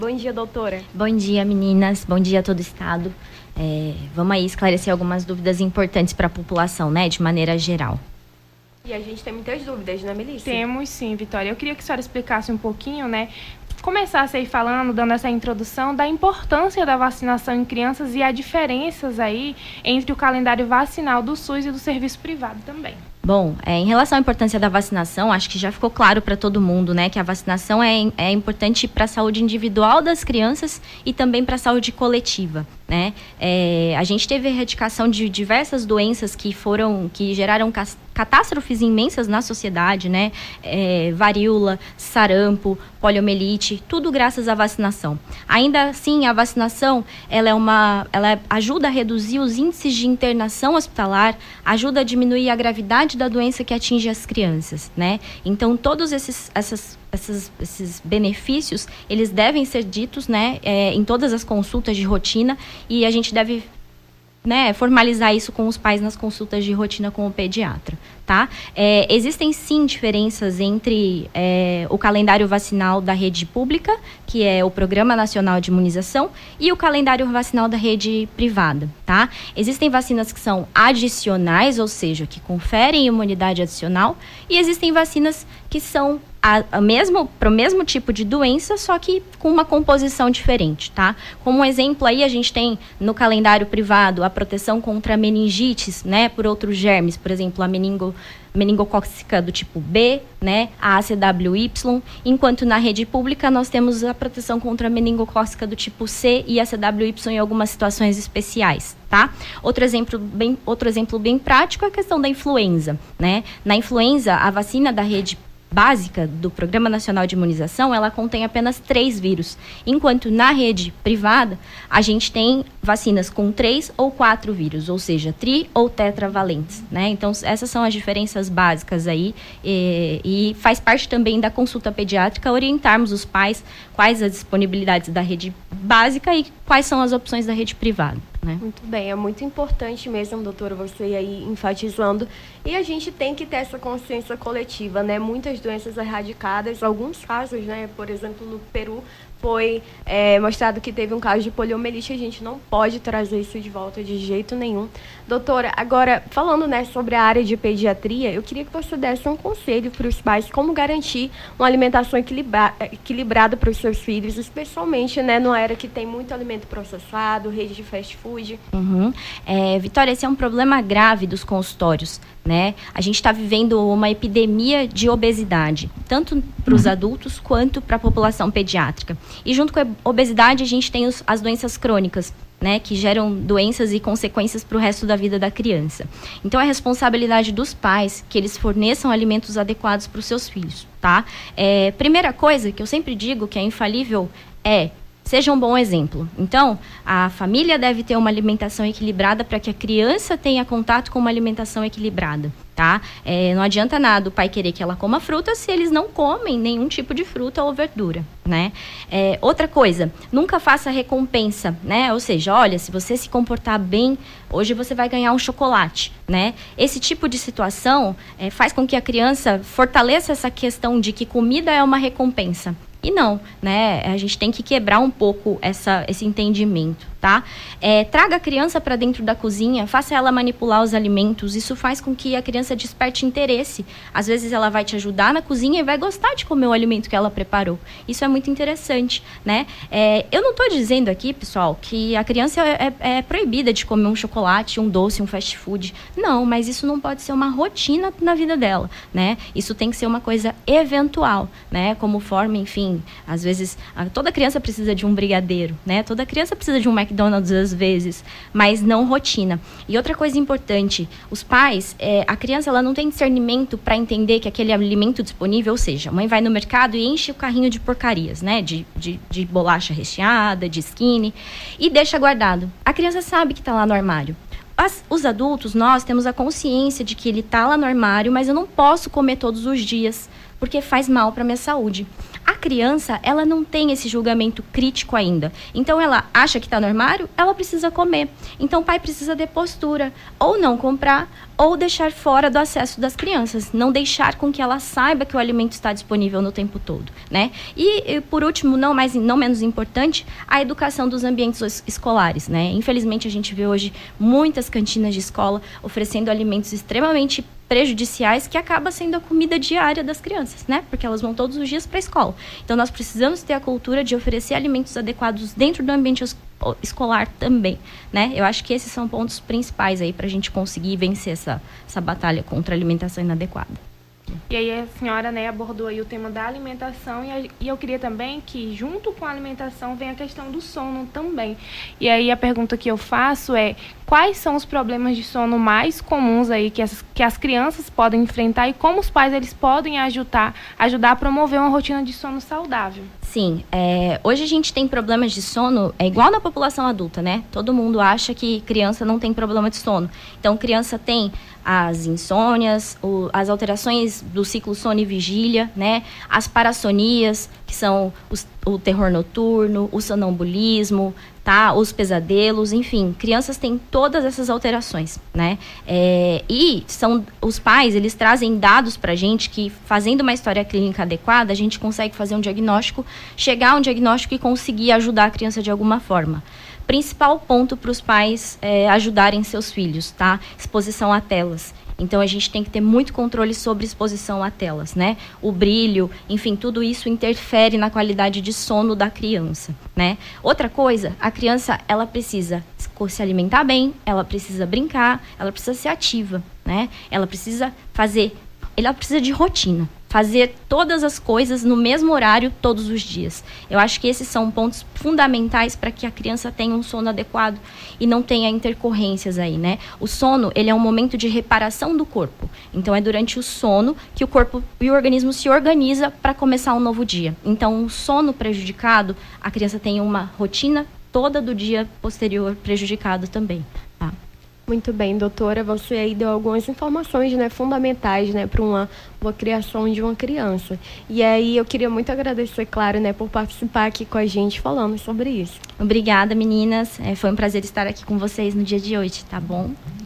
Bom dia, doutora. Bom dia, meninas. Bom dia a todo o estado. Vamos aí esclarecer algumas dúvidas importantes para a população, né, de maneira geral. E a gente tem muitas dúvidas, né, Melissa? Temos sim, Vitória. Eu queria que a senhora explicasse um pouquinho, né, começasse aí falando, dando essa introdução da importância da vacinação em crianças e as diferenças aí entre o calendário vacinal do SUS e do serviço privado também. Bom, em relação à importância da vacinação, acho que já ficou claro para todo mundo, né, que a vacinação é importante para a saúde individual das crianças e também para a saúde coletiva, né? A gente teve a erradicação de diversas doenças que geraram catástrofes imensas na sociedade, né? Varíola, sarampo, poliomielite, tudo graças à vacinação. Ainda assim, a vacinação, ela ajuda a reduzir os índices de internação hospitalar, ajuda a diminuir a gravidade da doença que atinge as crianças, né? Então, todos esses benefícios, eles devem ser ditos, né, em todas as consultas de rotina, e a gente deve, né, formalizar isso com os pais nas consultas de rotina com o pediatra, tá? Existem sim diferenças entre o calendário vacinal da rede pública, que é o Programa Nacional de Imunização, e o calendário vacinal da rede privada, tá? Existem vacinas que são adicionais, ou seja, que conferem imunidade adicional, e existem vacinas que são para o mesmo tipo de doença, só que com uma composição diferente, tá? Como um exemplo aí, a gente tem no calendário privado a proteção contra meningites, né, por outros germes, por exemplo, a meningocócica do tipo B, né, a ACWY, enquanto na rede pública nós temos a proteção contra a meningocócica do tipo C e a ACWY em algumas situações especiais, tá? Outro exemplo bem prático é a questão da influenza, né? Na influenza, a vacina da rede básica do Programa Nacional de Imunização, ela contém apenas 3 vírus, enquanto na rede privada a gente tem vacinas com 3 ou 4 vírus, ou seja, tri ou tetravalentes, né? Então, essas são as diferenças básicas aí, e faz parte também da consulta pediátrica orientarmos os pais quais as disponibilidades da rede básica e quais são as opções da rede privada, né? Muito bem, é muito importante mesmo, doutora, você aí enfatizando. E a gente tem que ter essa consciência coletiva, né? Muitas doenças erradicadas, alguns casos, né? Por exemplo, no Peru foi mostrado que teve um caso de poliomielite, a gente não pode trazer isso de volta de jeito nenhum. Doutora, agora, falando, né, sobre a área de pediatria, eu queria que você desse um conselho para os pais como garantir uma alimentação equilibrada para os seus filhos, especialmente, né, numa era que tem muito alimento processado, rede de fast food. Vitória, esse é um problema grave dos consultórios, né? A gente está vivendo uma epidemia de obesidade, tanto para os adultos quanto para a população pediátrica. E junto com a obesidade, a gente tem as doenças crônicas, né, que geram doenças e consequências para o resto da vida da criança. Então, é responsabilidade dos pais que eles forneçam alimentos adequados para os seus filhos, tá? Primeira coisa que eu sempre digo que é infalível seja um bom exemplo. Então, a família deve ter uma alimentação equilibrada para que a criança tenha contato com uma alimentação equilibrada, tá? Não adianta nada o pai querer que ela coma fruta se eles não comem nenhum tipo de fruta ou verdura, né? Outra coisa, nunca faça recompensa, né? Ou seja, olha, se você se comportar bem, hoje você vai ganhar um chocolate, né? Esse tipo de situação faz com que a criança fortaleça essa questão de que comida é uma recompensa. E não, né? A gente tem que quebrar um pouco esse entendimento, tá? Traga a criança para dentro da cozinha, faça ela manipular os alimentos. Isso faz com que a criança desperte interesse. Às vezes ela vai te ajudar na cozinha e vai gostar de comer o alimento que ela preparou. Isso é muito interessante, né? Eu não estou dizendo aqui, pessoal, que a criança é proibida de comer um chocolate, um doce, um fast food. Não, mas isso não pode ser uma rotina na vida dela, né? Isso tem que ser uma coisa eventual, né? Como forma, enfim, às vezes, toda criança precisa de um brigadeiro, né? Toda criança precisa de um McDonald's às vezes, mas não rotina. E outra coisa importante, os pais, a criança ela não tem discernimento para entender que aquele alimento disponível, ou seja, a mãe vai no mercado e enche o carrinho de porcarias, né? De bolacha recheada, de skinny, e deixa guardado. A criança sabe que está lá no armário. Os adultos, nós temos a consciência de que ele está lá no armário, mas eu não posso comer todos os dias, porque faz mal para a minha saúde. A criança, ela não tem esse julgamento crítico ainda. Então, ela acha que está no armário, ela precisa comer. Então, o pai precisa ter postura, ou não comprar, ou deixar fora do acesso das crianças. Não deixar com que ela saiba que o alimento está disponível no tempo todo, né? E por último, não menos importante, a educação dos ambientes escolares, né? Infelizmente, a gente vê hoje muitas cantinas de escola oferecendo alimentos extremamente prejudiciais, que acaba sendo a comida diária das crianças, né? Porque elas vão todos os dias para a escola. Então, nós precisamos ter a cultura de oferecer alimentos adequados dentro do ambiente escolar também, né? Eu acho que esses são pontos principais aí para a gente conseguir vencer essa batalha contra a alimentação inadequada. E aí a senhora, né, abordou aí o tema da alimentação e eu queria também que junto com a alimentação vem a questão do sono também. E aí a pergunta que eu faço é: quais são os problemas de sono mais comuns aí que as crianças podem enfrentar e como os pais eles podem ajudar a promover uma rotina de sono saudável? Sim, hoje a gente tem problemas de sono, igual na população adulta, né? Todo mundo acha que criança não tem problema de sono. Então, criança tem as insônias, as alterações do ciclo sono e vigília, né? As parassonias, que são o terror noturno, o sonambulismo, tá? Os pesadelos, enfim, crianças têm todas essas alterações, né? E os pais, eles trazem dados pra gente que, fazendo uma história clínica adequada, a gente consegue fazer um diagnóstico, chegar a um diagnóstico e conseguir ajudar a criança de alguma forma. Principal ponto para os pais ajudarem seus filhos, tá? Exposição a telas. Então, a gente tem que ter muito controle sobre exposição a telas, né? O brilho, enfim, tudo isso interfere na qualidade de sono da criança, né? Outra coisa, a criança, ela precisa se alimentar bem, ela precisa brincar, ela precisa ser ativa, né? Ela precisa de rotina. Fazer todas as coisas no mesmo horário todos os dias. Eu acho que esses são pontos fundamentais para que a criança tenha um sono adequado e não tenha intercorrências aí, né? O sono, ele é um momento de reparação do corpo. Então, é durante o sono que o corpo e o organismo se organiza para começar um novo dia. Então, um sono prejudicado, a criança tem uma rotina toda do dia posterior prejudicado também, tá? Muito bem, doutora, você aí deu algumas informações, né, fundamentais, né, para uma boa criação de uma criança. E aí eu queria muito agradecer, claro, né, por participar aqui com a gente falando sobre isso. Obrigada, meninas. Foi um prazer estar aqui com vocês no dia de hoje, tá bom?